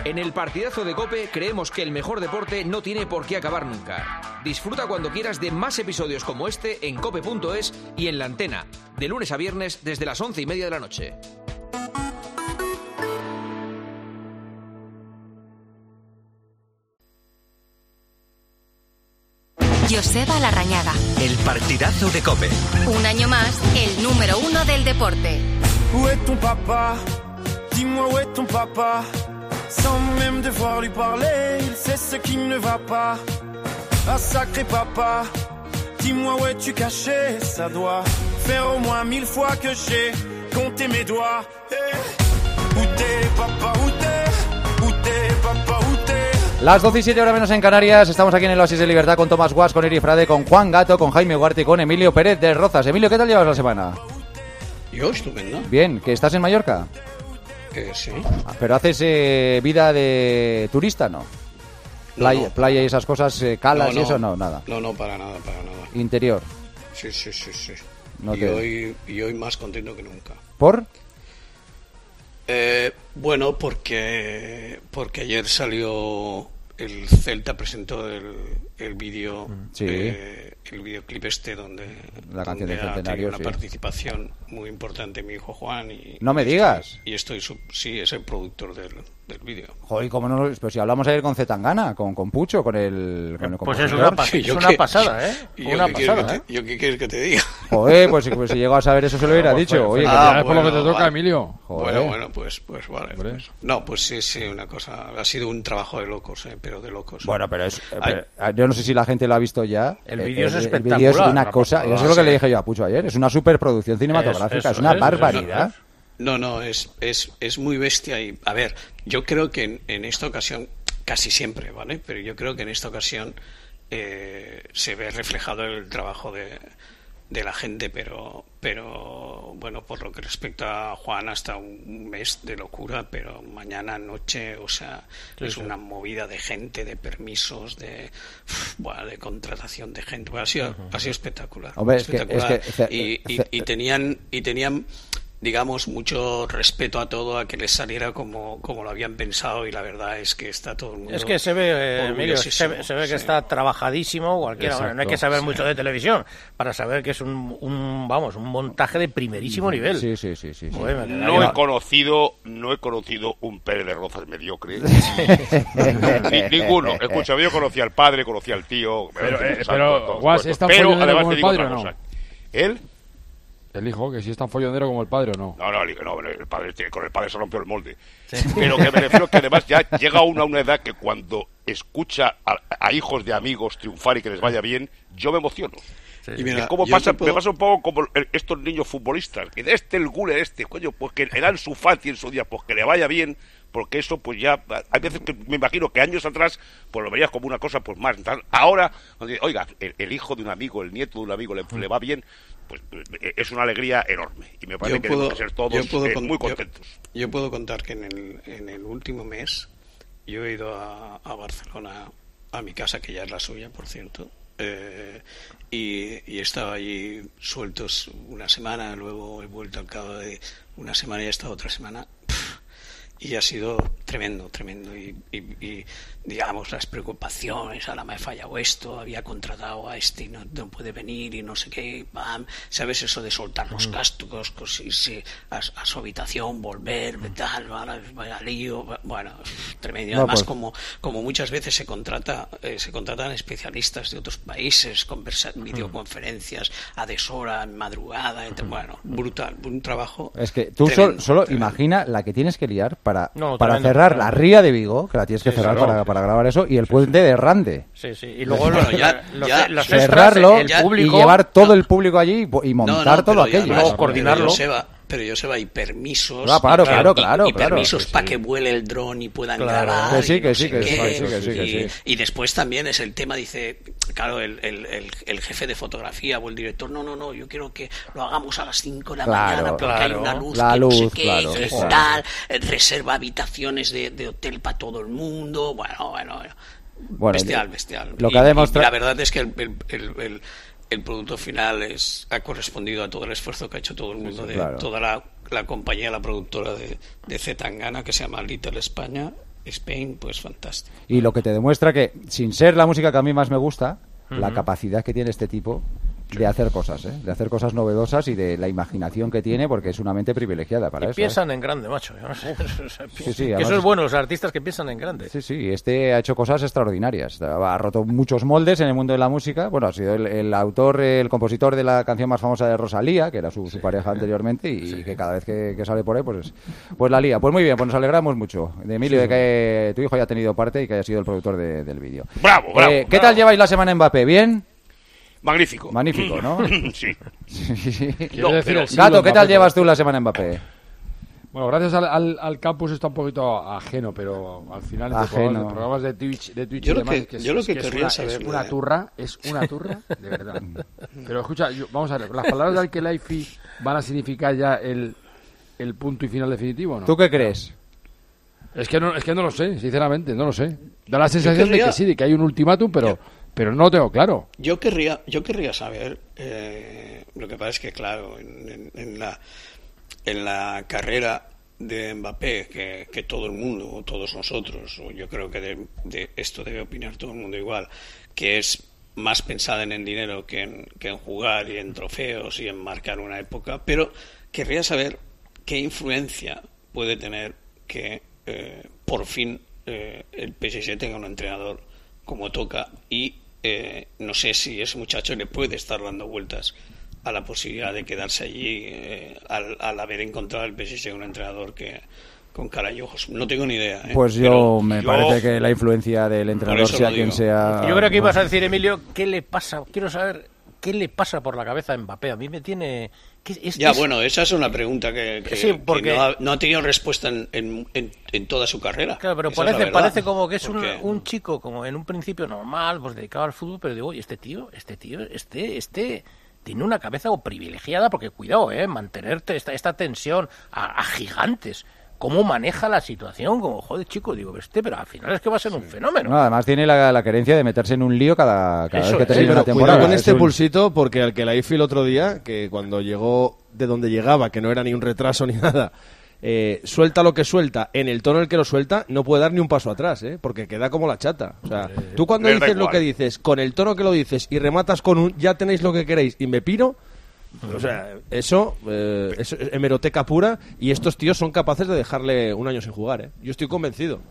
En el partidazo de COPE creemos que el mejor deporte no tiene por qué acabar nunca. Disfruta cuando quieras de más episodios como este en cope.es y en La Antena, de lunes a viernes desde las 11:30 de la noche. Joseba Larrañaga. El partidazo de COPE. Un año más, el número 1 del deporte. Où est ton papa? Dis-moi où est ton papa? Sans même devoir lui parler, il sait ce qui ne va pas. Ah sacré papa, dis-moi où es-tu caché? Ça doit faire au moins 1000 fois que j'ai compté mes doigts. Hey. Où t'es papa, où t'es papa, où t'es? Las 12 y 7 horas menos en Canarias, estamos aquí en el Oasis de Libertad con Tomás Guas, con Eri Frade, con Juan Gato, con Jaime Huarte y con Emilio Pérez de Rozas. Emilio, ¿qué tal llevas la semana? Yo, estupendo. Bien, ¿que estás en Mallorca? Sí. ¿Pero haces vida de turista, no? Playa y esas cosas, calas y eso, no, nada. No, para nada. Interior. Sí. No y hoy más contento que nunca. ¿Por? Bueno, porque ayer salió el Celta, presentó el vídeo, sí. El videoclip donde la canción del ha centenario, tenido una participación muy importante mi hijo Juan. No me digas. Y sí, es el productor del vídeo. Joder, ¿cómo no? Pues si hablamos ayer con Zetangana, con Pucho, con el pues es una pasada, ¿eh? ¿Yo qué quieres que te diga? Joder, pues si llego a saber eso se lo hubiera dicho. Oye, por lo que te toca, Emilio. Joder. Bueno, pues vale. Pues. No, pues sí, una cosa. Ha sido un trabajo de locos, pero de locos. Bueno, pero yo no sé si la gente lo ha visto ya. El vídeo es espectacular. El vídeo es una cosa, eso es lo que le dije yo a Pucho ayer, es una superproducción cinematográfica, es una barbaridad. No, es muy bestia y, a ver, yo creo que en esta ocasión, casi siempre, ¿vale? Pero yo creo que en esta ocasión se ve reflejado el trabajo de la gente, pero bueno, por lo que respecta a Juan, hasta un mes de locura, pero mañana, noche, o sea, es una movida de gente, de permisos, de contratación de gente. Bueno, ha sido espectacular. Hombre, espectacular. Y tenían digamos, mucho respeto a todo, a que les saliera como lo habían pensado, y la verdad es que está todo el mundo... Es que se ve, Emilio, se ve que está trabajadísimo cualquiera. Bueno, no hay que saber mucho de televisión para saber que es un montaje de primerísimo nivel. Sí. Joder, no he conocido un Pérez de Rozas mediocre. Ninguno. Escucha, yo conocía al padre, conocía al tío... Pero Guas, ¿es tan follonero como el padre o no? ¿Él? El hijo, que si es tan follonero como el padre o no. No, el padre, con el padre se rompió el molde. Sí. Pero que me refiero que además ya llega uno a una edad que cuando escucha a hijos de amigos triunfar y que les vaya bien, yo me emociono. Sí. Y mira, me pasa un poco como estos niños futbolistas, que el Guller coño, pues que eran su Fati en su día, pues que le vaya bien, porque eso pues ya, hay veces que me imagino que años atrás pues lo veías como una cosa pues más, ahora, oiga, el hijo de un amigo, el nieto de un amigo le va bien, pues es una alegría enorme, y me parece que debemos ser todos muy contentos. Yo puedo contar que en el último mes yo he ido a Barcelona, a mi casa, que ya es la suya, por cierto, y he estado allí sueltos una semana, luego he vuelto al cabo de una semana y he estado otra semana. Y ha sido tremendo. Y digamos, las preocupaciones, ahora me ha fallado esto, había contratado a y no puede venir y no sé qué, bam. ¿Sabes eso de soltar los cascos, irse a su habitación, volver, tal, vaya lío? Bueno, tremendo. Además, pues... como muchas veces se contratan especialistas de otros países, videoconferencias a deshora, en madrugada, bueno, brutal, un trabajo. Es que tú solo imagina la que tienes que liar para cerrar la ría de Vigo, que la tienes que cerrar para grabar eso, y el puente de Rande. Sí. Y luego los cerrarlo extras, público, y llevar todo el público allí y montar todo aquello. Y luego coordinarlo. Pero yo sé, hay permisos. Claro. Y permisos para que vuele el dron y puedan grabar. Que sí. Y después también es el tema, dice, claro, el jefe de fotografía o el director, no, yo quiero que lo hagamos a las 5 de la mañana porque hay una luz que no sé qué, tal, reserva habitaciones de hotel para todo el mundo. Bueno. Bestial. Lo que ha demostrado... La verdad es que el producto final ha correspondido a todo el esfuerzo que ha hecho todo el mundo, toda la compañía, la productora de Zetangana, que se llama Little España, Spain, pues fantástico. Y lo que te demuestra que, sin ser la música que a mí más me gusta, la capacidad que tiene este tipo de hacer cosas, de hacer cosas novedosas y de la imaginación que tiene, porque es una mente privilegiada para eso. Piensan en grande, macho. Yo no sé. Sí, que eso es bueno, los artistas que piensan en grande. Sí, este ha hecho cosas extraordinarias. Ha roto muchos moldes en el mundo de la música. Bueno, ha sido el autor, el compositor de la canción más famosa de Rosalía, que era su pareja anteriormente, y que cada vez que sale por ahí, pues la lía. Pues muy bien, pues nos alegramos mucho de Emilio, de que tu hijo haya tenido parte y que haya sido el productor del vídeo. Bravo. ¿Qué tal lleváis la semana en Mbappé? ¿Bien? Magnífico, ¿no? Sí. Gato, ¿qué tal llevas tú la semana en Mbappé? Bueno, gracias al campus está un poquito ajeno, pero al final de programas de Twitch yo lo que querría saber es una turra, de verdad. Pero escucha, vamos a ver, las palabras de Al-Khelaifi van a significar ya el punto y final definitivo, ¿no? ¿Tú qué crees? Es que no lo sé, sinceramente, no lo sé. Da la sensación de que sí, de que hay un ultimátum, pero no lo tengo claro. Yo querría saber, lo que pasa es que, claro, en la carrera de Mbappé, que todo el mundo, todos nosotros, o yo creo que de esto debe opinar todo el mundo igual, que es más pensada en el dinero que en jugar y en trofeos y en marcar una época, pero querría saber qué influencia puede tener que por fin el PSG tenga un entrenador como toca, y no sé si ese muchacho le puede estar dando vueltas a la posibilidad de quedarse allí al haber encontrado el PSG un entrenador que con cara y ojos. No tengo ni idea. Pues me parece que la influencia del entrenador, sea quien sea... Yo creo que ibas a decir, Emilio, ¿qué le pasa? Quiero saber qué le pasa por la cabeza a Mbappé. A mí me tiene... Bueno, esa es una pregunta que no ha tenido respuesta en toda su carrera. Claro, pero parece como que es un chico como en un principio normal, pues dedicado al fútbol, pero digo, oye, este tío tiene una cabeza privilegiada, porque cuidado, mantenerte esta tensión a gigantes. ¿Cómo maneja la situación? Como, joder, chico, digo, pero al final es que va a ser un fenómeno. No, además tiene la querencia de meterse en un lío cada vez que termina una temporada. Cuidado con este pulsito, porque al Khelaifi el otro día, que cuando llegó de donde llegaba, que no era ni un retraso ni nada, suelta lo que suelta, en el tono en el que lo suelta, no puede dar ni un paso atrás, porque queda como la chata. O sea, tú cuando dices lo que dices, con el tono que lo dices, y rematas con un ya tenéis lo que queréis y me piro... O sea, eso es hemeroteca pura, y estos tíos son capaces de dejarle un año sin jugar, Yo estoy convencido.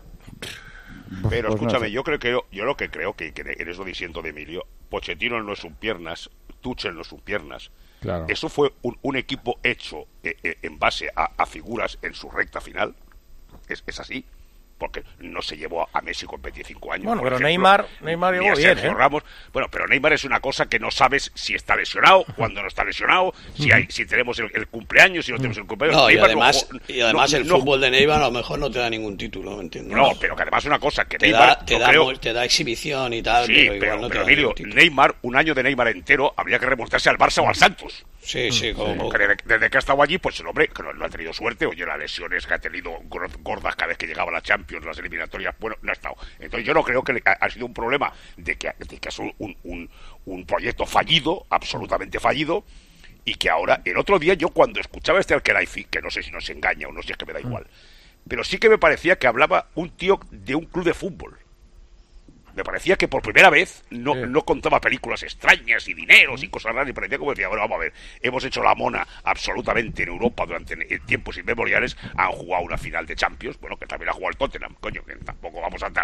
Pero escúchame, yo lo que creo que en eso diciendo de Emilio, Pochettino no es un piernas, Tuchel no es un piernas. Claro. Eso fue un equipo hecho en base a figuras en su recta final. Es así. Porque no se llevó a Messi con 25 años. Bueno, pero ejemplo, Neymar llegó bien, Ramos. Bueno, pero Neymar es una cosa que no sabes si está lesionado, cuando no está lesionado, si tenemos el cumpleaños, si no tenemos el cumpleaños. No, y además el fútbol de Neymar a lo mejor no te da ningún título, ¿me entiendes? No, pero que además una cosa que te Neymar... te da exhibición y tal, sí, pero igual no te da Emilio, Neymar, un año de Neymar entero, habría que remontarse al Barça o al Santos. Sí, como... Porque desde que ha estado allí, pues el hombre que no ha tenido suerte, oye, las lesiones que ha tenido gordas cada vez que llegaba a la Champions, las eliminatorias, bueno, no ha estado. Entonces yo no creo que ha sido un problema de que ha sido un proyecto fallido, absolutamente fallido, y que ahora, el otro día yo cuando escuchaba Al-Khelaifi, que no sé si nos engaña o no, si es que me da igual, pero sí que me parecía que hablaba un tío de un club de fútbol. Me parecía que por primera vez no contaba películas extrañas y dineros y cosas raras, y parecía como decía, bueno, vamos a ver, hemos hecho la mona absolutamente en Europa durante tiempos inmemoriales, han jugado una final de Champions, bueno, que también ha jugado el Tottenham, coño, que tampoco vamos a tal.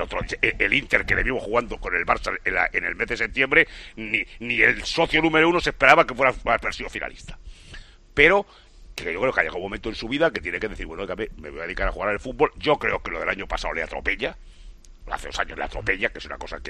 El Inter, que le vimos jugando con el Barça en el mes de septiembre, ni el socio número 1 se esperaba que fuera a haber sido finalista. Pero que yo creo que ha llegado un momento en su vida que tiene que decir, bueno, me voy a dedicar a jugar al fútbol. Yo creo que lo del año pasado le atropella. Hace 2 años le atropella, que es una cosa que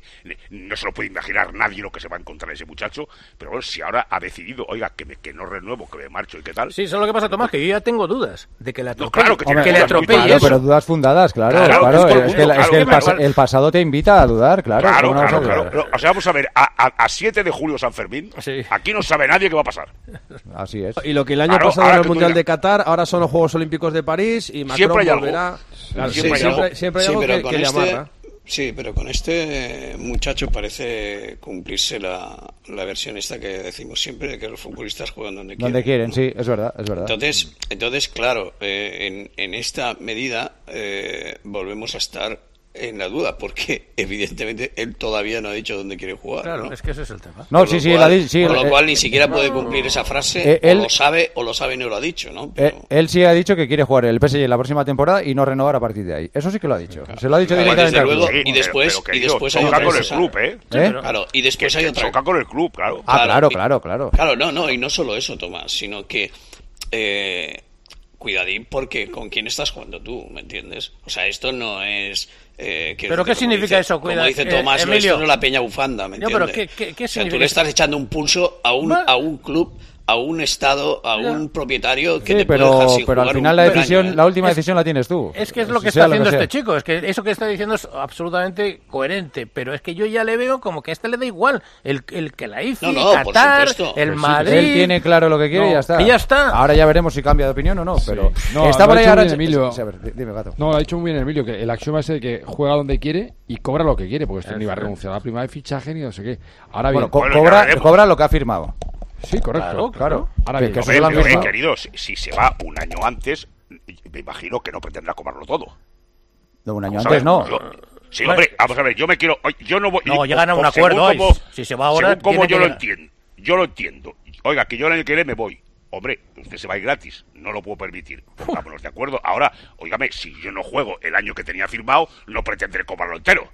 no se lo puede imaginar nadie lo que se va a encontrar ese muchacho, pero bueno, si ahora ha decidido, oiga, que no renuevo, que me marcho y qué tal. Sí, eso es lo que pasa, Tomás, que yo ya tengo dudas de que le atropelle. No, claro, que le atropelle eso. Pero dudas fundadas, claro. Es que el pasado te invita a dudar, claro. Claro. O sea, vamos a ver, a 7 de julio San Fermín, aquí no sabe nadie qué va a pasar. Así es. Y lo que el año pasado era el Mundial de Qatar, ahora son los Juegos Olímpicos de París, y Macron volverá... Siempre hay algo que le amarra. Sí, pero con este muchacho parece cumplirse la versión esta que decimos siempre, de que los futbolistas juegan donde quieren. Donde quieren, sí, es verdad. Entonces claro, en esta medida volvemos a estar en la duda, porque evidentemente él todavía no ha dicho dónde quiere jugar. Claro, ¿no? es que ese es el tema. No, sí, él ha dicho. Por lo cual ni siquiera puede cumplir esa frase, o lo sabe y no lo ha dicho, ¿no? Pero... Él sí ha dicho que quiere jugar el PSG la próxima temporada y no renovar a partir de ahí. Eso sí que lo ha dicho. Se lo ha dicho directamente al club. Y después hay otra otra con el cosa. club, ¿eh? Claro, y después hay otra. Choca con el club, claro. Claro. Claro, no, y no solo eso, Tomás, sino que cuidadín, porque con quién estás jugando tú, ¿me entiendes? O sea, esto no es... ¿Pero qué significa eso? Como dice Tomás, Emilio, esto no es la peña bufanda, ¿me entiendes? Pero ¿qué o sea, significa? tú le estás echando un pulso a un club, a un estado, a un propietario que te puede dejar sin pero al jugar final la última decisión la tienes tú. Es que es lo que está haciendo este chico, es que eso que está diciendo es absolutamente coherente, pero es que yo ya le veo como que a este le da igual el que la IFI, Qatar, el Madrid... Él tiene claro lo que quiere y ya está. Y ya está. Ahora ya veremos si cambia de opinión o no, pero... No, está por ahí ahora... Emilio. A ver, dime, Gato. No, lo ha dicho muy bien Emilio, que el axioma es el que juega donde quiere y cobra lo que quiere, porque este ni va a renunciar a la prima de fichaje ni no sé qué. Ahora bien... Cobra lo que ha firmado. Sí, correcto. Claro. Ahora bien, querido, si se va un año antes, me imagino que no pretendrá cobrarlo todo. De un año antes, no. Sí, hombre, vamos a ver, yo me quiero... Yo no voy... No, llegan a un acuerdo hoy. Si se va ahora... Según como yo lo entiendo. Oiga, que yo el año que viene me voy. Hombre, usted se va a ir gratis. No lo puedo permitir. Pongámonos de acuerdo. Ahora, óigame, si yo no juego el año que tenía firmado, no pretendré cobrarlo entero.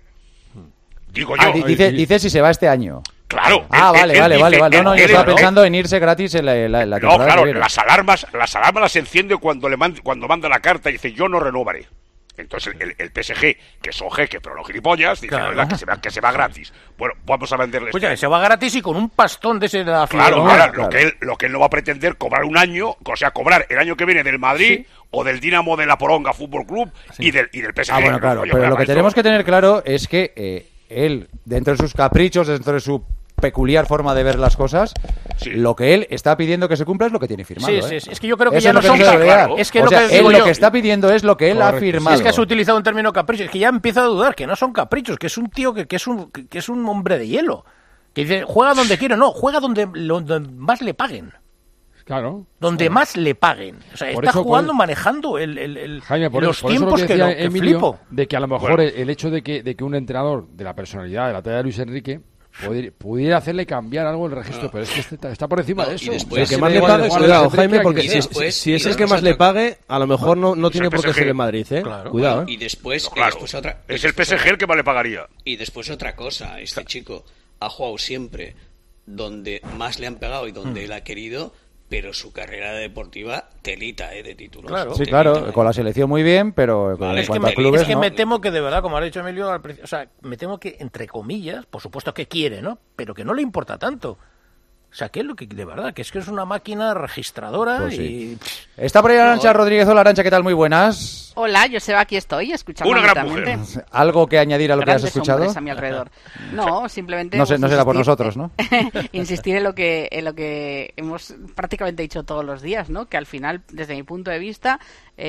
Digo yo. Dice si se va este año. Claro. Vale. No, yo estaba pensando en irse gratis en la temporada. No, claro, las alarmas las enciende cuando manda la carta y dice yo no renovaré. Entonces el PSG, que son jeques, pero no gilipollas, dice que se va gratis. Bueno, vamos a venderle. Pues ya, se va gratis y con un pastón de ese de la Claro, lo que él no va a pretender cobrar un año, o sea, cobrar el año que viene del Madrid o del Dinamo de la Poronga Fútbol Club y del PSG. Bueno, claro, pero lo que tenemos que tener claro es que él, dentro de sus caprichos, dentro de su peculiar forma de ver las cosas, lo que él está pidiendo que se cumpla es lo que tiene firmado. Sí, es que yo creo que ya no son caprichos. Es que lo que está pidiendo es lo que él ha firmado. Es que has utilizado un término capricho, es que ya empiezo a dudar que no son caprichos, que es un tío que es un hombre de hielo, que dice, juega donde quiero, no, juega donde más le paguen. Claro. Donde más le paguen. O sea, está jugando, manejando Jaime, los tiempos que Emilio, flipo. De que a lo mejor el hecho de que un entrenador de la personalidad, de la talla de Luis Enrique, pudiera hacerle cambiar algo el registro, pero es que está por encima de eso. El que más le pague, cuidado, Jaime, porque si es el que más le pague, a lo mejor no tiene por qué ser el Madrid, ¿eh? Claro. Cuidado, Y después otra... Es el PSG el que más le pagaría. Y después otra cosa, este chico ha jugado siempre donde más le han pegado y donde él ha querido, pero su carrera deportiva telita de títulos. Claro. Sí, claro, con la selección muy bien, pero en cuanto a clubes... Es que me temo que de verdad, como ha dicho Emilio, o sea, me temo que, entre comillas, por supuesto que quiere, ¿no? Pero que no le importa tanto. O sea, que es lo que, de verdad, que es una máquina registradora pues y... Está por ahí Arantxa Rodríguez. Hola, Arantxa, ¿qué tal? Muy buenas. Hola, Joseba, aquí estoy, escuchando una gran mujer. ¿Algo que añadir a lo que has escuchado? A mi alrededor. No, simplemente... No será por nosotros, ¿no? Insistir en lo que hemos prácticamente dicho todos los días, ¿no? Que al final, desde mi punto de vista,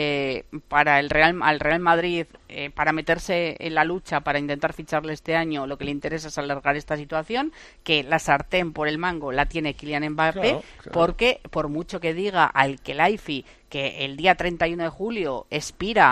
para al Real Madrid, para meterse en la lucha, para intentar ficharle este año, lo que le interesa es alargar esta situación, que la sartén por el mango la tiene Kylian Mbappé, claro. Porque por mucho que diga al Khelaifi que el día 31 de julio expira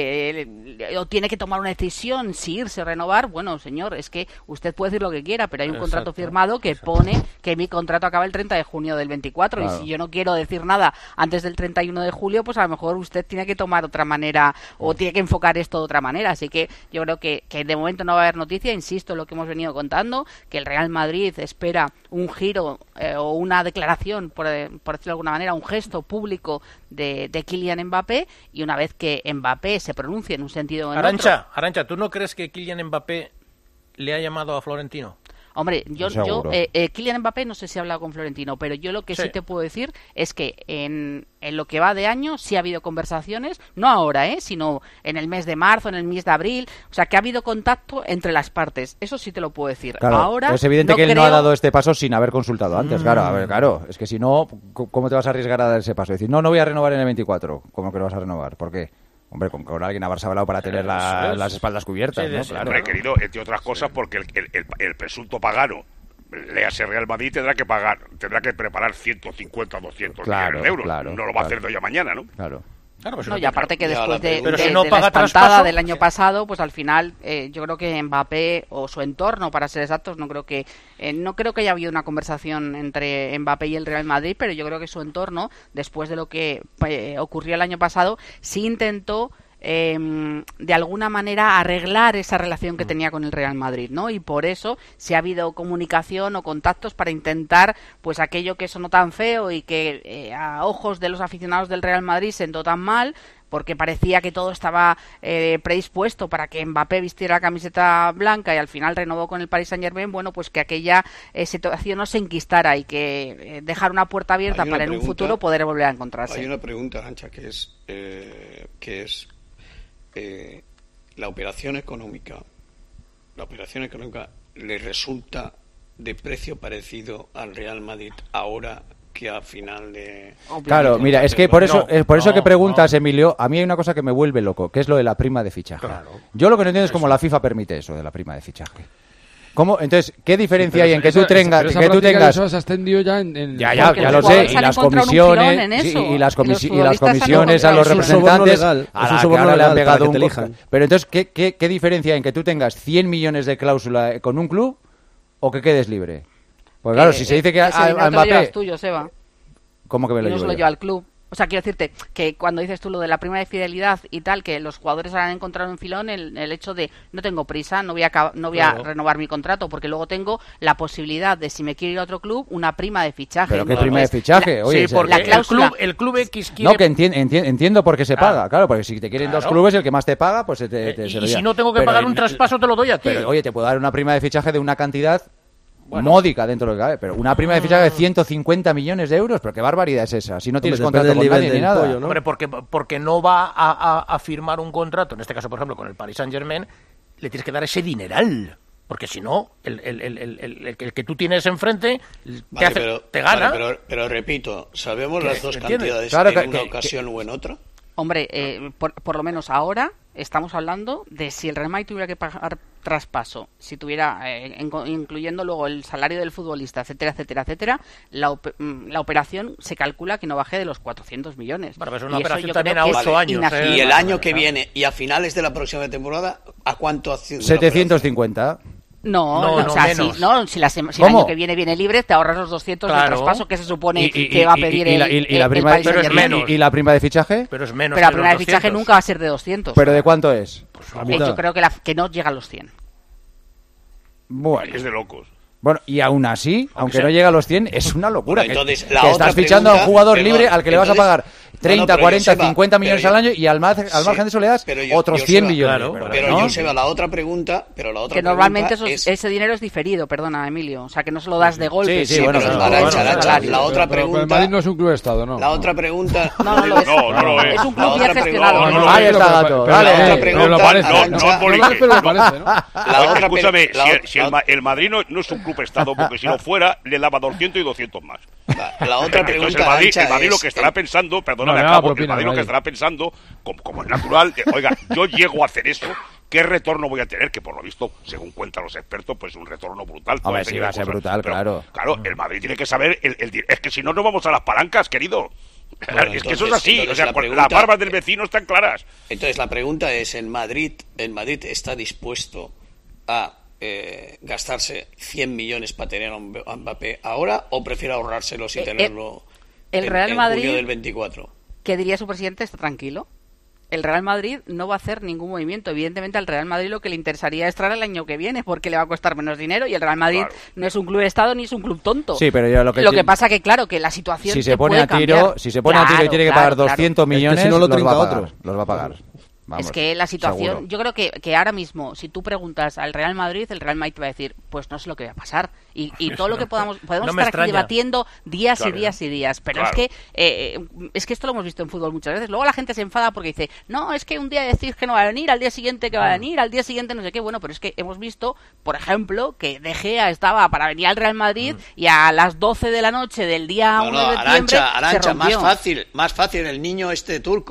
o tiene que tomar una decisión si irse o renovar, bueno, señor, es que usted puede decir lo que quiera, pero hay un contrato firmado que pone que mi contrato acaba el 30 de junio del 24, claro. Y si yo no quiero decir nada antes del 31 de julio, pues a lo mejor usted tiene que tomar otra manera o tiene que enfocar esto de otra manera, así que yo creo que de momento no va a haber noticia, insisto en lo que hemos venido contando, que el Real Madrid espera un giro o una declaración, por decirlo de alguna manera, un gesto público de Kylian Mbappé, y una vez que Mbappé se pronuncie en un sentido o en otro... Arantxa, ¿tú no crees que Kylian Mbappé le ha llamado a Florentino? Hombre, Kylian Mbappé no sé si ha hablado con Florentino, pero yo lo que sí te puedo decir es que en lo que va de año sí ha habido conversaciones, no ahora, sino en el mes de marzo, en el mes de abril, o sea que ha habido contacto entre las partes, eso sí te lo puedo decir. Claro, ahora es evidente que él no ha dado este paso sin haber consultado antes, claro, es que si no, ¿cómo te vas a arriesgar a dar ese paso? Decir, no voy a renovar en el 24, ¿cómo que lo vas a renovar? ¿Por qué? Hombre, con alguien haberse hablado para tener las espaldas cubiertas, ¿no? Claro. Hombre, querido, entre otras cosas, porque el presunto pagano, léase Real Madrid, tendrá que preparar 150 o 200 millones de euros. No lo va a hacer de hoy a mañana, ¿no? Claro. Claro, pues y aparte que después de si no la espantada del año pasado, pues al final yo creo que Mbappé o su entorno, para ser exactos, no creo que haya habido una conversación entre Mbappé y el Real Madrid, pero yo creo que su entorno, después de lo que ocurrió el año pasado, sí intentó de alguna manera arreglar esa relación que tenía con el Real Madrid, ¿no? Y por eso si ha habido comunicación o contactos para intentar, pues aquello que sonó tan feo y que a ojos de los aficionados del Real Madrid sentó tan mal, porque parecía que todo estaba predispuesto para que Mbappé vistiera la camiseta blanca y al final renovó con el Paris Saint-Germain, bueno, pues que aquella situación no se enquistara y que dejar una puerta abierta para en un futuro poder volver a encontrarse. Hay una pregunta, Arantxa, que es la operación económica le resulta de precio parecido al Real Madrid ahora que a final de... Claro, mira, es que por eso que preguntas, Emilio, a mí hay una cosa que me vuelve loco, que es lo de la prima de fichaje. Claro. Yo lo que no entiendo es cómo la FIFA permite eso de la prima de fichaje. ¿Cómo? Entonces, ¿qué diferencia hay en que tú tengas... Eso se ha extendido ya en... Ya lo sé, y las comisiones, y las comisiones a los representantes, a la que ahora le han pegado un... Pero entonces, ¿qué diferencia hay en que tú tengas 100 millones de cláusula con un club o que quedes libre? Pues claro, si se dice que a Mbappé... tuyo, Seba. ¿Cómo que me lo llevo? No se lo lleva al club. O sea, quiero decirte que cuando dices tú lo de la prima de fidelidad y tal, que los jugadores han encontrado un filón, el hecho de no tengo prisa, no voy a renovar mi contrato, porque luego tengo la posibilidad de, si me quiero ir a otro club, una prima de fichaje. ¿Pero qué prima de fichaje? Oye, sí, porque el club X quiere... No, que entiendo por qué se paga, claro, porque si te quieren dos clubes, el que más te paga, pues se lo y si no tengo que pagar un traspaso, te lo doy a ti. Pero, oye, te puedo dar una prima de fichaje de una cantidad... módica dentro de lo que cabe, pero una prima de fichaje de 150 millones de euros, pero qué barbaridad es esa, si no tienes contrato con nadie ni nada. Pollo, ¿no? Hombre, porque no va a firmar un contrato, en este caso, por ejemplo, con el Paris Saint-Germain, le tienes que dar ese dineral, porque si no, el que tú tienes enfrente te gana. Pero repito, ¿sabemos las dos cantidades en una ocasión o en otra? Hombre, por lo menos ahora estamos hablando de si el Real Madrid tuviera que pagar traspaso, si tuviera, incluyendo luego el salario del futbolista, etcétera, la operación se calcula que no baje de los 400 millones. Bueno, pues una operación también a 8 años. Y el año que viene, y a finales de la próxima temporada, ¿a cuánto? 750. No, o sea, menos. Si el año que viene libre, te ahorras los 200 de traspaso que se supone que va a pedir el Paris Saint-Germain. ¿Y la prima de fichaje? Pero es menos. Pero la prima de fichaje nunca va a ser de 200. ¿Pero de cuánto es? Pues yo creo que no llega a los 100. Bueno. Es de locos. Bueno, y aún así, aunque no llega a los 100, es una locura. Bueno, entonces, que estás fichando a un jugador libre al que le vas a pagar 30, 40, 50 millones al año y al margen de eso le das otros 100 millones. Pero Joseba, la otra pregunta... que normalmente ese dinero es diferido, perdona, Emilio. O sea, que no se lo das de golpe. Sí, bueno, Arantxa, la otra pregunta... El Madrid no es un club de Estado, ¿no? La otra pregunta... No lo es. No es. Es un club bien gestionado. Ahí está, gato. La otra pregunta... No, escúchame, si el Madrid no es un club Estado, porque si no fuera, le daba 200 y 200 más. La otra pregunta, entonces el Madrid lo que estará pensando, perdona, el Madrid lo que estará pensando, como es natural, oiga, yo llego a hacer eso, ¿qué retorno voy a tener? Que por lo visto, según cuentan los expertos, pues un retorno brutal. A ver, sí va a ser brutal, claro. Claro, el Madrid tiene que saber, es que si no, no vamos a las palancas, querido. Bueno, es que eso es así, o sea, las barbas del vecino están claras. Entonces la pregunta es, ¿el Madrid está dispuesto a gastarse 100 millones para tener a Mbappé ahora o prefiere ahorrárselos y tenerlo el Real Madrid, julio del 24? ¿Qué diría su presidente? Está tranquilo. El Real Madrid no va a hacer ningún movimiento. Evidentemente al Real Madrid lo que le interesaría es traer el año que viene porque le va a costar menos dinero y el Real Madrid no es un club de Estado ni es un club tonto. Sí, pero yo lo que pasa que claro, que la situación si se pone a tiro y tiene que pagar 200 millones, si no lo los va a pagar, otro. Los va a pagar. Vamos, es que la situación, seguro. yo creo que ahora mismo, si tú preguntas al Real Madrid, el Real Madrid te va a decir, pues no sé lo que va a pasar. Y todo lo que podemos estar aquí debatiendo días y días. Pero es que esto lo hemos visto en fútbol muchas veces. Luego la gente se enfada porque dice, no, es que un día decís que no va a venir, al día siguiente que va a venir, al día siguiente no sé qué. Bueno, pero es que hemos visto, por ejemplo, que De Gea estaba para venir al Real Madrid y a las 12 de la noche del día 1 de septiembre Arantxa, se rompió. más fácil el niño turco.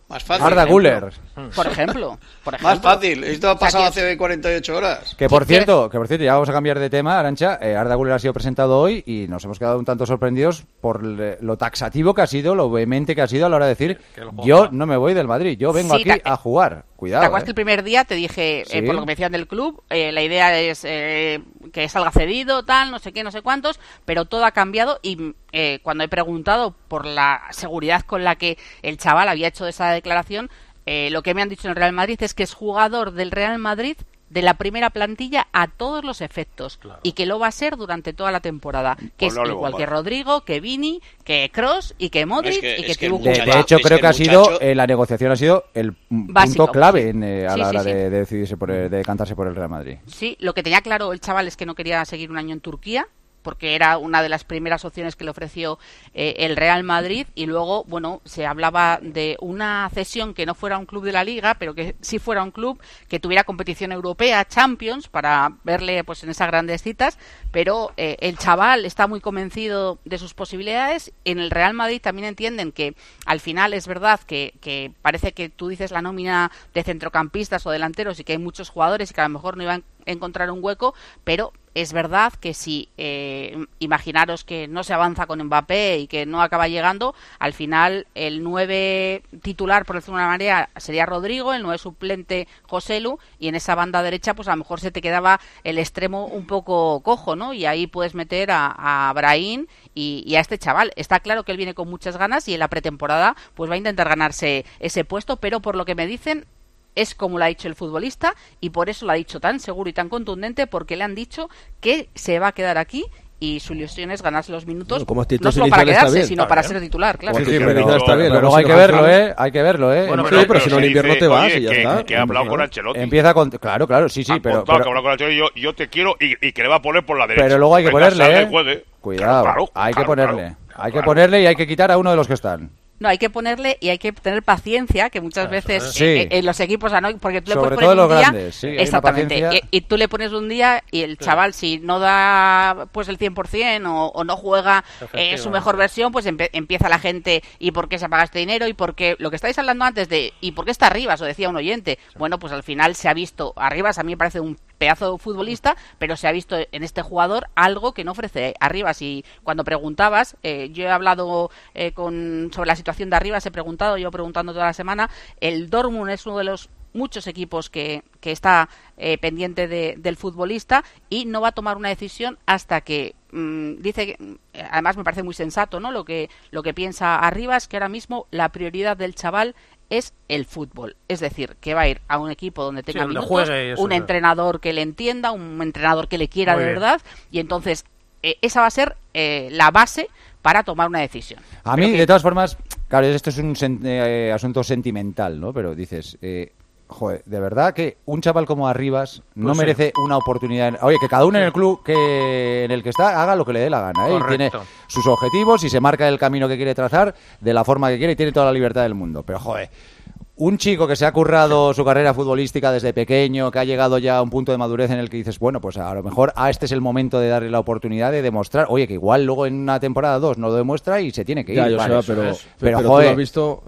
Más fácil. Arda Güler. Por ejemplo. Más fácil. Esto ha pasado hace 48 horas. Que por cierto, ya vamos a cambiar de tema, Arantxa. Arda Güler ha sido presentado hoy y nos hemos quedado un tanto sorprendidos por lo taxativo que ha sido, lo vehemente que ha sido a la hora de decir yo no me voy del Madrid, yo vengo aquí a jugar. Cuidado. ¿Te acuerdas que el primer día te dije, por lo que me decían del club, la idea es que salga cedido, tal, no sé qué, no sé cuántos, pero todo ha cambiado y cuando he preguntado por la seguridad con la que el chaval había hecho esa declaración, lo que me han dicho en el Real Madrid es que es jugador del Real Madrid de la primera plantilla a todos los efectos, claro, y que lo va a ser durante toda la temporada, que pues es igual que Rodrigo, que Vini, que Kroos y que Modric y que Thibaut Courtois. De hecho, creo que ha sido la negociación ha sido el punto clave a la hora de decidirse de decantarse por el Real Madrid. Sí, lo que tenía claro el chaval es que no quería seguir un año en Turquía, porque era una de las primeras opciones que le ofreció el Real Madrid, y luego, bueno, se hablaba de una cesión que no fuera un club de la Liga, pero que sí fuera un club que tuviera competición europea, Champions, para verle pues en esas grandes citas, pero el chaval está muy convencido de sus posibilidades. En el Real Madrid también entienden que al final es verdad que parece que tú dices la nómina de centrocampistas o delanteros y que hay muchos jugadores y que a lo mejor no iban a encontrar un hueco, pero es verdad que si imaginaros que no se avanza con Mbappé y que no acaba llegando, al final el 9 titular, por decirlo de una manera, sería Rodrigo, el 9 suplente Joselu, y en esa banda derecha pues a lo mejor se te quedaba el extremo un poco cojo, ¿no? Y ahí puedes meter a Brahim y a este chaval. Está claro que él viene con muchas ganas y en la pretemporada pues va a intentar ganarse ese puesto, pero por lo que me dicen es como lo ha dicho el futbolista, y por eso lo ha dicho tan seguro y tan contundente, porque le han dicho que se va a quedar aquí y su ilusión es ganarse los minutos, no solo para quedarse, sino para ser titular, claro. Sí, pero está bien, pero hay que verlo, hay que verlo, Bueno, pero si no en invierno te vas y ya está. Que ha hablado con Ancelotti. Empieza con... Claro, sí, pero... Que ha hablado con Ancelotti, yo te quiero y que le va a poner por la derecha. Pero luego hay que ponerle, Cuidado, hay que ponerle. Hay que ponerle y hay que quitar a uno de los que están. No, hay que ponerle y hay que tener paciencia, que muchas veces en los equipos, porque tú le puedes poner un día, grandes, exactamente, y tú le pones un día y el chaval, si no da pues el 100% o no juega su mejor versión, pues empieza la gente, ¿y por qué se paga este dinero? ¿Y por qué? Lo que estáis hablando antes de ¿y por qué está Arribas? O decía un oyente. Bueno, pues al final se ha visto, Arribas a mí me parece un pedazo de futbolista, pero se ha visto en este jugador algo que no ofrece Arribas. Y cuando preguntabas, yo he hablado sobre la situación de Arribas, he preguntando toda la semana. El Dortmund es uno de los muchos equipos que está pendiente del futbolista y no va a tomar una decisión hasta que dice que, además me parece muy sensato, ¿no? Lo que piensa Arribas, que ahora mismo la prioridad del chaval es el fútbol, es decir, que va a ir a un equipo donde tenga minutos, un entrenador que le entienda, un entrenador que le quiera de verdad, y entonces esa va a ser la base para tomar una decisión. A mí, de todas formas, claro, esto es un asunto sentimental, ¿no? Pero dices, joder, de verdad que un chaval como Arribas no merece una oportunidad. Oye, que cada uno en el club en el que está haga lo que le dé la gana, ¿eh? Y tiene sus objetivos y se marca el camino que quiere trazar de la forma que quiere y tiene toda la libertad del mundo. Pero, joder, un chico que se ha currado su carrera futbolística desde pequeño, que ha llegado ya a un punto de madurez en el que dices, bueno, pues a lo mejor este es el momento de darle la oportunidad de demostrar, oye, que igual luego en una temporada 2 no lo demuestra y se tiene que ir. Ya, pero joder, tú lo has visto,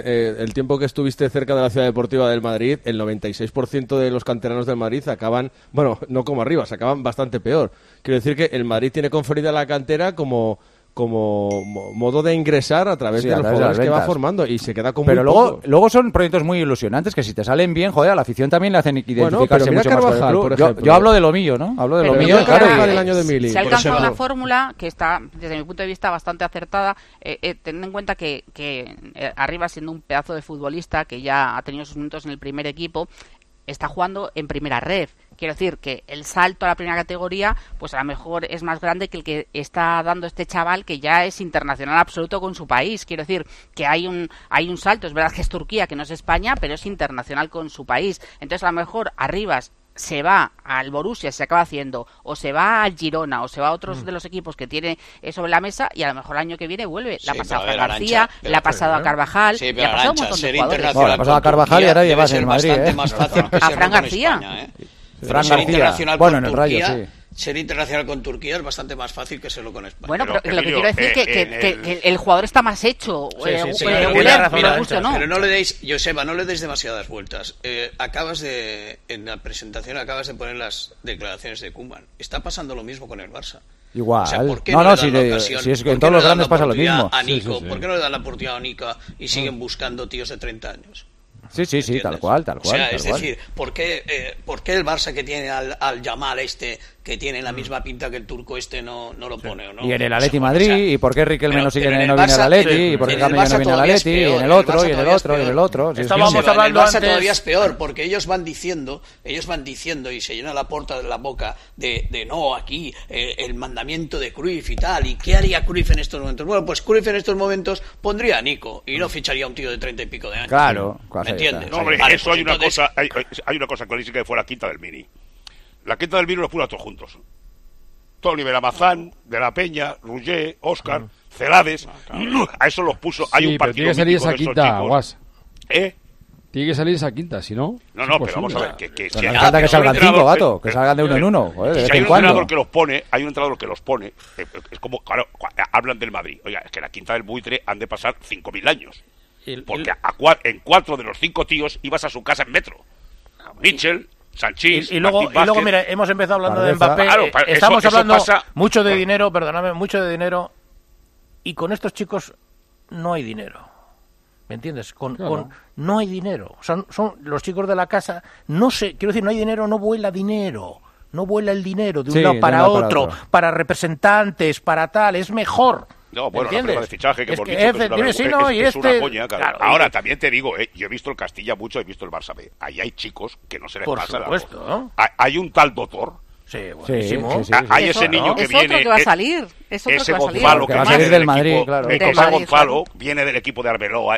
el tiempo que estuviste cerca de la Ciudad Deportiva del Madrid, el 96% de los canteranos del Madrid acaban, bueno, no como Arribas, acaban bastante peor. Quiero decir que el Madrid tiene conferida la cantera como modo de ingresar a través de los jugadores que va formando y se queda con pero luego son proyectos muy ilusionantes que si te salen bien, joder, a la afición también le hacen identificarse mucho Carvajal, más con el club. Yo hablo de lo mío, ¿no? Hablo de lo mío, claro. El año de Mili, se ha alcanzado una fórmula que está, desde mi punto de vista, bastante acertada, teniendo en cuenta que Arribas, siendo un pedazo de futbolista que ya ha tenido sus minutos en el primer equipo, está jugando en primera red. Quiero decir que el salto a la primera categoría, pues a lo mejor es más grande que el que está dando este chaval, que ya es internacional absoluto con su país. Quiero decir que hay un salto. Es verdad que es Turquía, que no es España, pero es internacional con su país. Entonces a lo mejor Arribas se va al Borussia, se acaba haciendo, o se va al Girona, o se va a otros de los equipos que tiene sobre la mesa, y a lo mejor el año que viene vuelve. Le ha pasado a García, le ha pasado a Carvajal, le ha pasado a un montón de jugadores. Le ha pasado a Carvajal y ahora llevas en Madrid, más fácil que a Fran García. España, Fran García, bueno, en el Rayo, sí. ser internacional con Turquía es bastante más fácil que serlo con España. Bueno, pero lo que quiero decir es que el jugador está más hecho. Pero no le deis, Joseba, no le deis demasiadas vueltas. En la presentación acabas de poner las declaraciones de Koeman. Está pasando lo mismo con el Barça. Igual. O sea, ¿por qué si es que en todos los grandes pasa lo mismo. A Nico, ¿por qué no le dan la oportunidad a Nico y siguen buscando tíos de 30 años? Sí, tal cual. O sea, es decir, ¿por qué el Barça que tiene al Yamal que tiene la misma pinta que el turco no lo pone? ¿O no? Y en el Atleti Madrid, ¿y por qué Riquelme no viene al Atleti? ¿Y por qué Camello no viene al Atleti? Y en el otro, y en el otro, y en el otro. Estábamos hablando antes. El Barça todavía es peor, porque ellos van diciendo y se llenan la boca de no, aquí, el mandamiento de Cruyff y tal. ¿Y qué haría Cruyff en estos momentos? Bueno, pues Cruyff en estos momentos pondría a Nico y no ficharía a un tío de 30 y pico de años. Claro, ¿me entiendes? No, hombre, eso hay una cosa clarísima que fue la Quinta del Mini. La Quinta del Mini los puso a todos juntos. Tony Beramazán, De la Peña, Rugger, Óscar, Celades, a eso los puso. Hay un partido tiene que salir esa quinta, Guas. Tiene que salir esa quinta, si no... No, pero vamos a ver, que si no falta que salgan 5, gato, que salgan de uno en uno. Joder, si hay un entrenador que los pone, es como, claro, hablan del Madrid. Oiga, es que la Quinta del Buitre han de pasar 5.000 años. Porque en 4 de los 5 tíos ibas a su casa en metro. Mitchell, Sanchís, y luego mira, hemos empezado hablando de Mbappé. Claro, estamos hablando mucho de dinero, perdóname, mucho de dinero. Y con estos chicos no hay dinero. ¿Me entiendes? No hay dinero. Son los chicos de la casa. No sé, quiero decir, no hay dinero, no vuela dinero. No vuela el dinero de un lado para otro, para representantes, para tal. Es mejor. No, bueno, la prueba de fichaje que hemos dicho es una coña, claro. Ahora, también te digo, yo he visto el Castilla mucho, he visto el Barça B. Ahí hay chicos que no se les pasa nada. Por supuesto, ¿no? Hay un tal doctor. Sí, buenísimo. Sí. Hay ese niño que viene. Es otro que va a salir. Ese Gonzalo que va a salir del Madrid, claro. José Gonzalo viene del equipo de Arbeloa.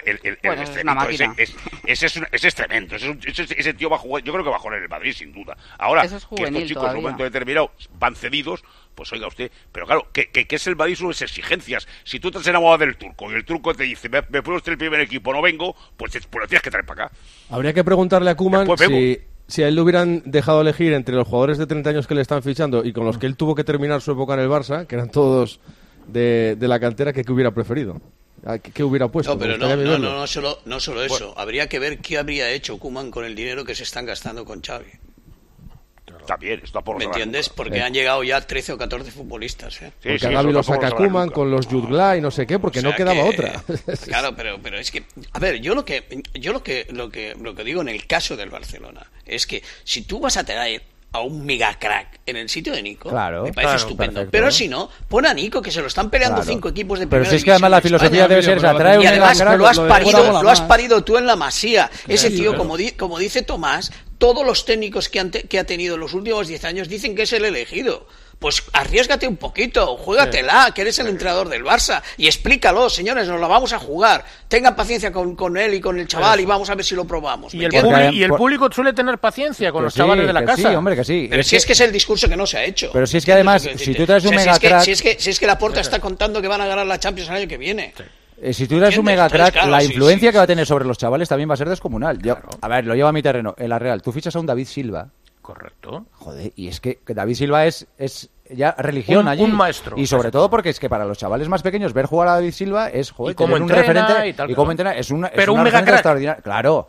Ese es tremendo. Ese tío va a jugar. Yo creo que va a jugar en el Madrid, sin duda. Ahora, que estos chicos en un momento determinado van cedidos, pues oiga usted. Pero claro, ¿qué es el Madrid? Son esas exigencias. Si tú te has enamorado del turco y el turco te dice, me pone usted el primer equipo, no vengo, pues lo tienes que traer para acá. Habría que preguntarle a Koeman si a él le hubieran dejado elegir entre los jugadores de 30 años que le están fichando y con los que él tuvo que terminar su época en el Barça, que eran todos de la cantera, ¿qué hubiera preferido? ¿Qué hubiera puesto? No, pero no solo eso. Bueno, habría que ver qué habría hecho Koeman con el dinero que se están gastando con Xavi. También, está por ¿me entiendes? Porque han llegado ya 13 o 14 futbolistas. Porque a Gavi lo saca Koeman con los Jutgla y no sé qué, porque no quedaba otra. Claro, pero es que, a ver, yo lo que digo en el caso del Barcelona es que si tú vas a traer a un mega crack en el sitio de Nico, me parece estupendo. Perfecto. Pero si no, pon a Nico, que se lo están peleando 5 equipos de primera división. Pero si es que además la filosofía debe ser, atrae un mega crack. Lo has parido tú en la Masía. Ese tío, como dice Tomás, todos los técnicos que ha tenido en los últimos 10 años dicen que es el elegido. Pues arriésgate un poquito, juégatela, que eres el entrenador del Barça, y explícalo, señores, nos la vamos a jugar. Tengan paciencia con él y con el chaval y vamos a ver si lo probamos. Y el público suele tener paciencia con los chavales de la casa. Sí, hombre, que sí. Pero si es que es el discurso que no se ha hecho. Pero si es que además, si tú traes un mega crack... Si es que Laporta está contando que van a ganar la Champions el año que viene. Si tú eres un mega crack, la influencia que va a tener sobre los chavales también va a ser descomunal. A ver, lo llevo a mi terreno. En la Real, tú fichas a un David Silva. Correcto. Joder, y es que David Silva es ya religión allí. Un maestro. Y sobre todo porque es que para los chavales más pequeños ver jugar a David Silva es, joder, tener un referente y cómo entrena. Pero un mega crack extraordinario. Claro.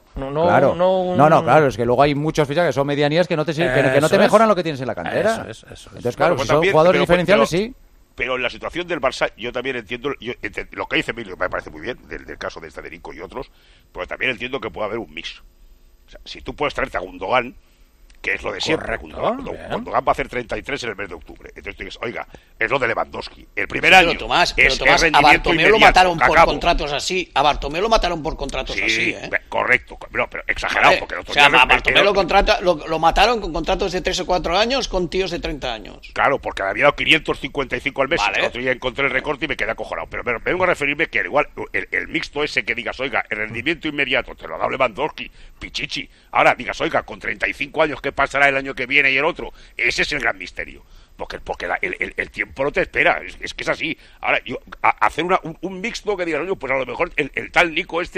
Claro, es que luego hay muchos fichajes que son medianías que no te mejoran lo que tienes en la cantera. Eso. Entonces, claro, si son jugadores diferenciales, sí. Pero en la situación del Barça, yo también entiendo lo que dice Emilio, me parece muy bien, del caso de Federico y otros, pero también entiendo que puede haber un mix. O sea, si tú puedes traerte a Gundogan, que es lo de siempre. Gundogan va a hacer 33 en el mes de octubre. Entonces tú dices, oiga, es lo de Lewandowski. El primer año Tomás, es a Bartomeu lo mataron por contratos así. A Bartomeu lo mataron por contratos así. Correcto. Pero exagerado. Porque a Bartomeu lo mataron con contratos de 3 o 4 años con tíos de 30 años. Claro, porque le había dado 555 al mes. Vale. El otro día encontré el recorte y me quedé acojonado. Pero vengo a referirme que igual el mixto ese que digas, oiga, el rendimiento inmediato te lo ha dado Lewandowski, Pichichi. Ahora digas, oiga, con 35 años, ¿qué pasará el año que viene y el otro? Ese es el gran misterio. Porque el tiempo no te espera. Es que es así. Ahora, hacer un mixto que digas, oye, pues a lo mejor el tal Nico es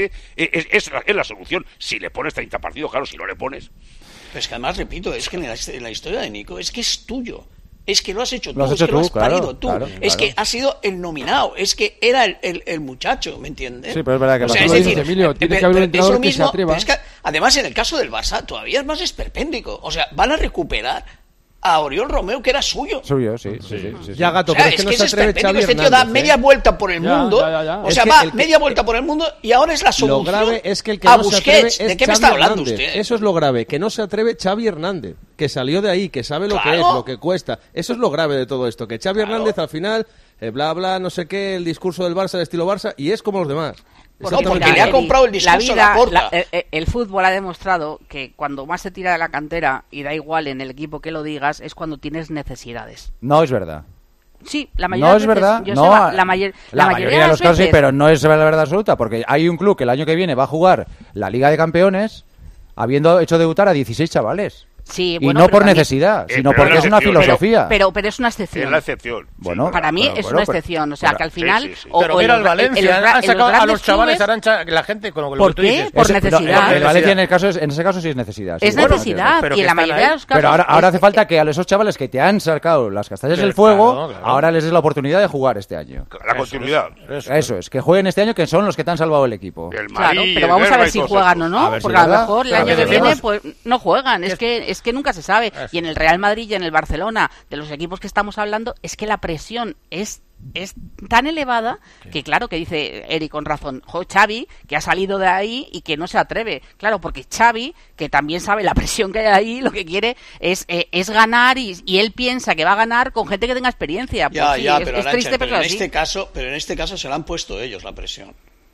la solución. Si le pones 30 partidos, claro, si no le pones. Pero es que además, repito, es que en la historia de Nico es que es tuyo. Es que lo has hecho tú, Lo has es hecho que lo has tú, claro, parido tú. claro, Es claro. que has sido el nominado, es que era el muchacho, ¿me entiendes? Sí, pero es verdad que O sea, pasa. es Lo decir, dices, Emilio, tiene que pero haber un es entrenador lo que se mismo, atreva. pero es que, además, en el caso del Barça todavía es más esperpéntico. O sea, van a recuperar a Oriol Romeu, que era suyo. Suyo, sí. Ya, Gato, O sea, pero es que no se atreve esperpéntico. Xavi Este tío da Hernández, media vuelta por el Ya, mundo. ya. O Es sea, que va el que- media vuelta por el mundo y ahora es la Lo solución grave es que el que a no se atreve Busquets. es ¿De qué me Xavi está hablando Hernández. usted? Eso es lo grave, que no se atreve Xavi Hernández, que salió de ahí, que sabe lo que Claro. es, lo que cuesta. Eso es lo grave de todo esto, que Xavi Hernández al final, bla, bla, no sé qué, el discurso del Barça, el estilo Barça, y es como los demás. Porque le ha comprado el discurso a Laporta. El fútbol ha demostrado que cuando más se tira de la cantera, y da igual en el equipo que lo digas, es cuando tienes necesidades. No es verdad. Sí, la mayoría No de es veces, verdad, Joseba, no, la mayoría de los casos sí, veces- pero no es la verdad absoluta, porque hay un club que el año que viene va a jugar la Liga de Campeones habiendo hecho debutar a 16 chavales. Sí, Y bueno, no pero por también- necesidad, sino pero porque es una excepción, filosofía. Pero es una excepción. Es la excepción. Bueno, Para mí es una excepción, o sea, que al final... Sí, sí, sí. o- Pero o mira en el los- Valencia, en los han sacado a grandes los chavales, clubes- Arancha, la gente con lo que ¿Por tú qué? dices. Por Ese- necesidad. El Valencia en ese caso sí es necesidad. Es sí, necesidad, pero y en que la están mayoría ahí. de los casos... Pero ahora es- hace falta que a esos chavales que te han sacado las castañas del Pero fuego, claro, claro. ahora les des la oportunidad de jugar este año. La continuidad. Eso es, que jueguen este año, que son los que te han salvado el equipo. El Claro, Marí, pero el vamos a Berba ver y si todos juegan estos. o no, A ver si porque es a lo verdad. mejor el A año ver que si viene es pues no juegan, es que nunca se sabe. Y en el Real Madrid y en el Barcelona, de los equipos que estamos hablando, es que la presión es tan elevada que claro, que dice Eric con razón, Xavi, que ha salido de ahí y que no se atreve. Claro, porque Xavi, que también sabe la presión que hay ahí, lo que quiere es ganar y él piensa que va a ganar con gente que tenga experiencia. Pues sí, es pero, Arantxa, triste, pero pero en así. este caso se la han puesto ellos la presión.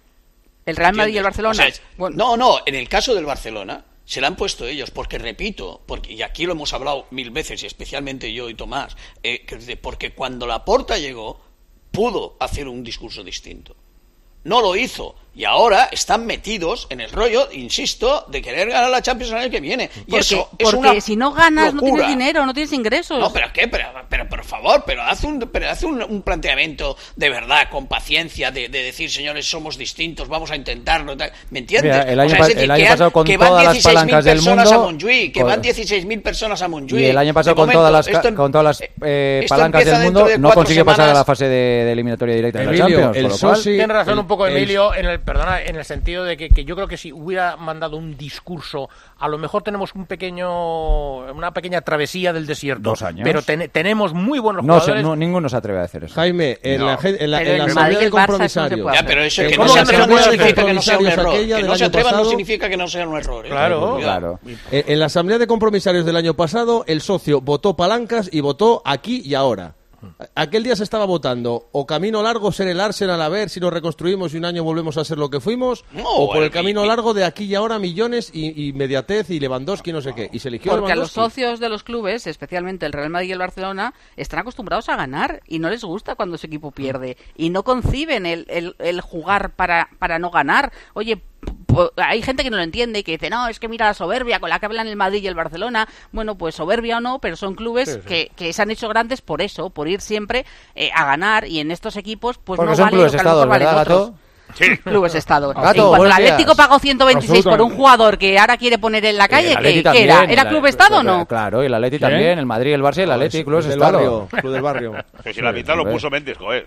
El Real Madrid y el ¿Entiendes? Barcelona. O sea, no, en el caso del Barcelona se la han puesto ellos, porque repito, y aquí lo hemos hablado 1000 veces, y especialmente yo y Tomás, porque cuando Laporta llegó, pudo hacer un discurso distinto. No lo hizo. Y ahora están metidos en el rollo, insisto, de querer ganar la Champions el año que viene. Y eso es porque una si no ganas, locura. no tienes dinero, no tienes ingresos. No, pero ¿qué? Pero por favor, haz un planteamiento de verdad, con paciencia, de decir, señores, somos distintos, vamos a intentarlo. ¿Me entiendes? Mira, el año es decir, el año que pasado con que van todas las 16.000 palancas del personas mundo, a Montjuïc, que con- van 16.000 personas a Montjuïc. Y el año pasado De con momento, todas las esto palancas empieza del mundo dentro de no 4 consiguió pasar a semanas. la fase de eliminatoria directa de la Emilio, Champions. el Con lo cual, Sosi- Tiene razón un poco el- Emilio en el sentido de que yo creo que si hubiera mandado un discurso, a lo mejor tenemos una pequeña travesía del desierto. 2 años. Pero tenemos muy buenos no, jugadores. ninguno se atreve a hacer eso. Jaime, en la Pero asamblea en de Madrid y el Barça eso no se compromisarios. puede Ya, pero eso que ¿Cómo no se no se atrevan no puede significa que no sea un compromisarios error. aquella Que del no se año atrevan no pasado? significa que no sea un error. Claro. Claro. En la asamblea de compromisarios del año pasado, el socio votó palancas y votó aquí y ahora. Aquel día se estaba votando o camino largo ser el Arsenal a ver si nos reconstruimos y un año volvemos a ser lo que fuimos, No, o por el y- camino largo de aquí y ahora millones y inmediatez y Lewandowski no sé qué. Y se eligió Porque a los Lewandowski. socios de los clubes, especialmente el Real Madrid y el Barcelona, están acostumbrados a ganar y no les gusta cuando su equipo pierde. Y no conciben el jugar para no ganar. Oye, hay gente que no lo entiende y que dice, no, es que mira la soberbia con la que hablan el Madrid y el Barcelona. Bueno, pues soberbia o no, pero son clubes que se han hecho grandes por eso, por ir siempre a ganar. Y en estos equipos, pues Porque no son vale clubes lo que a lo estados, mejor valen ¿verdad, otros. Gato? Sí. Clubes Estado. Gato, Y cuando el buenos días. Atlético pagó 126 por un jugador que ahora quiere poner en la calle, El Atleti ¿qué también, era? el ¿Era Club Estado o no? Claro, y el Atleti ¿Quién? también, el Madrid, el Barça y el Atleti, clubes del Estado. barrio, club del barrio. Que si la mitad lo puso Méndez, joder.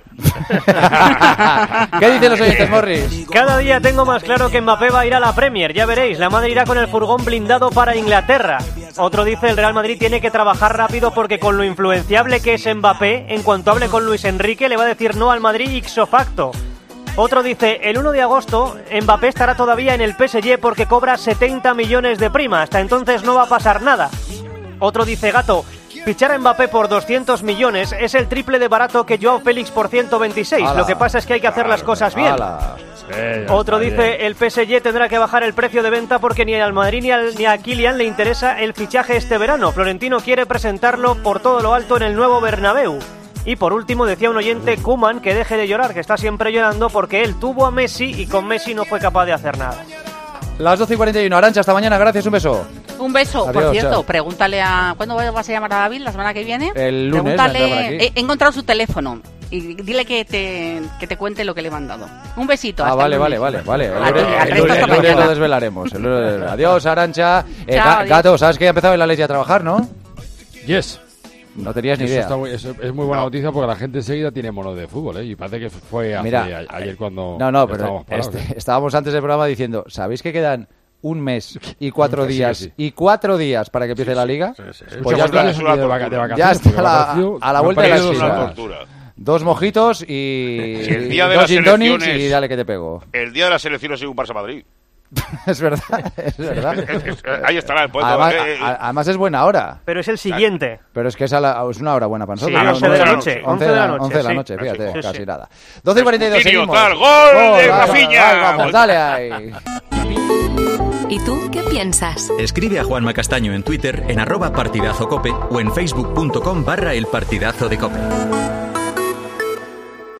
¿Qué dicen los oyentes, Morris? Cada día tengo más claro que Mbappé va a ir a la Premier, ya veréis, la Madrid irá con el furgón blindado para Inglaterra. Otro dice el Real Madrid tiene que trabajar rápido porque con lo influenciable que es Mbappé, en cuanto hable con Luis Enrique le va a decir no al Madrid ipso facto. Otro dice, el 1 de agosto Mbappé estará todavía en el PSG porque cobra 70 millones de prima, hasta entonces no va a pasar nada. Otro dice, Gato, fichar a Mbappé por 200 millones es el triple de barato que Joao Félix por 126, Ala. lo que pasa es que hay que hacer las cosas bien. Ala. Otro dice, el PSG tendrá que bajar el precio de venta porque ni al Madrid ni a Kylian le interesa el fichaje este verano. Florentino quiere presentarlo por todo lo alto en el nuevo Bernabéu. Y por último decía un oyente, Koeman, que deje de llorar, que está siempre llorando porque él tuvo a Messi y con Messi no fue capaz de hacer nada. Las 12:41, Arantxa, hasta mañana, gracias, un beso. Un beso, Adiós, por cierto, chao. pregúntale a... ¿Cuándo vas a llamar a David? ¿La semana que viene? El lunes, vendrá por Pregúntale... aquí. He encontrado su teléfono y dile que te cuente lo que le he mandado. Un besito. Ah, hasta vale, el vale, lunes. vale. A ti, al resto hasta El lunes mañana. lo desvelaremos. Adiós, Arantxa. Chao, adiós. Gato, sabes que ya ha empezado el Atleti a trabajar, ¿no? Yes. No tenías ni idea. Eso es muy buena noticia porque la gente enseguida tiene mono de fútbol, ¿eh? Y parece que fue ayer cuando pero parados, estábamos antes del programa diciendo, ¿sabéis que quedan un mes y 4 días sí. y 4 días para que empiece la Liga? Sí. Pues ya está a la vuelta de la esquina. 2 mojitos y el día de 2 las gin tonics elecciones, y dale que te pego. El día de las elecciones es un Barça-Madrid. Es verdad. Ahí estará el poeta. Además es buena hora. Pero es el siguiente. Pero es que es una hora buena para nosotros. Sí, 11 de la noche. 11 de la noche, fíjate, sí. casi nada. 12:42 seguimos. ¡Gol de Rafinha! Vamos, dale ahí. ¿Y tú qué piensas? Escribe a Juanma Castaño en Twitter en @partidazocope o en facebook.com/elpartidazo de Cope.